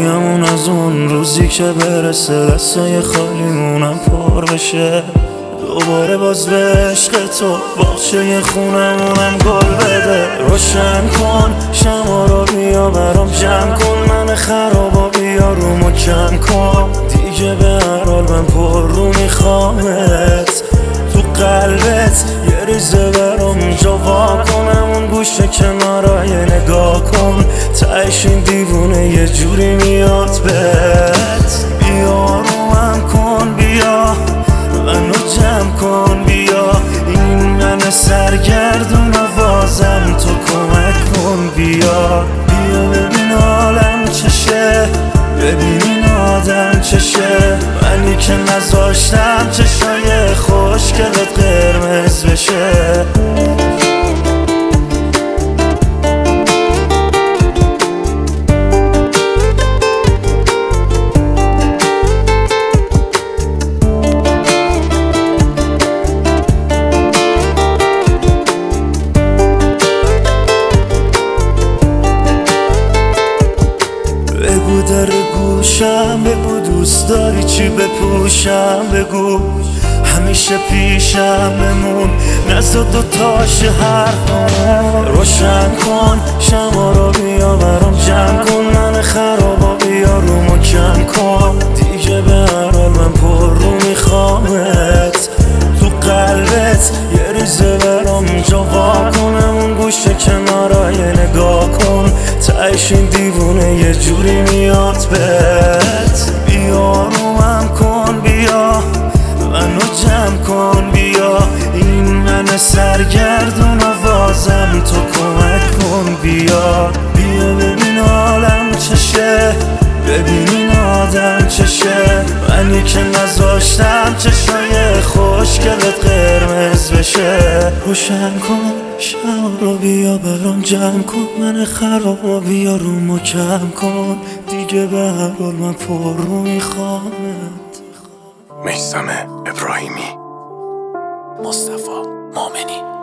خالیمون از اون روزی که برسه دستای خالیمونم پر بشه. دوباره باز به عشق تو باغچه خونمونم گل بده. روشن کن شما رو بیا برام جمع کن، من خرابا بیا رومو کم کن. دیگه به هر حال من پر رو میخوامت، تو قلبت یه ریزه برام جا وا کنم. اون گوشه کنارای نگاه کن، تهش این دیوونه یه جوری میاد بهت. بیا رومم کن، بیا منو جمع کن، بیا این من سرگردون و بازم تو کمک کن. بیا بیا ببین حالم چشه، ببین این آدم چشه، منی که نذاشتم چشای خوشگلت قرمز بشه. بگو در گوشم، بگو دوست داری چی بپوشم، بگو همیشه پیشم بمون، نزد دوتاش حرفمون. روشن کن شما رو بیا برام جمع کن، من خرابا بیا رومو کم کن. دیگه به هر حال من پر رو میخوامت، تو قلبت یه ریزه برام جا وا کنم. اون گوشه کنارای نگاه کن، تهش این دیوونه یه جوری میاد بهت. بیا رومم کن، بیا منو جمع کن، بیا این من سرگردون و بازم تو کمک کن. بیا بیا ببین حالم چشه، ببین این آدم چشه، منی که نذاشتم چشای خوشگلت قرمز بشه. روشن کن شما رو بیا برام جمع کن، من خرابا بیا رومو کم کن. دیگه به هر حال من پر رو میخوامت. میثم ابراهیمی، مصطفی مؤمنی.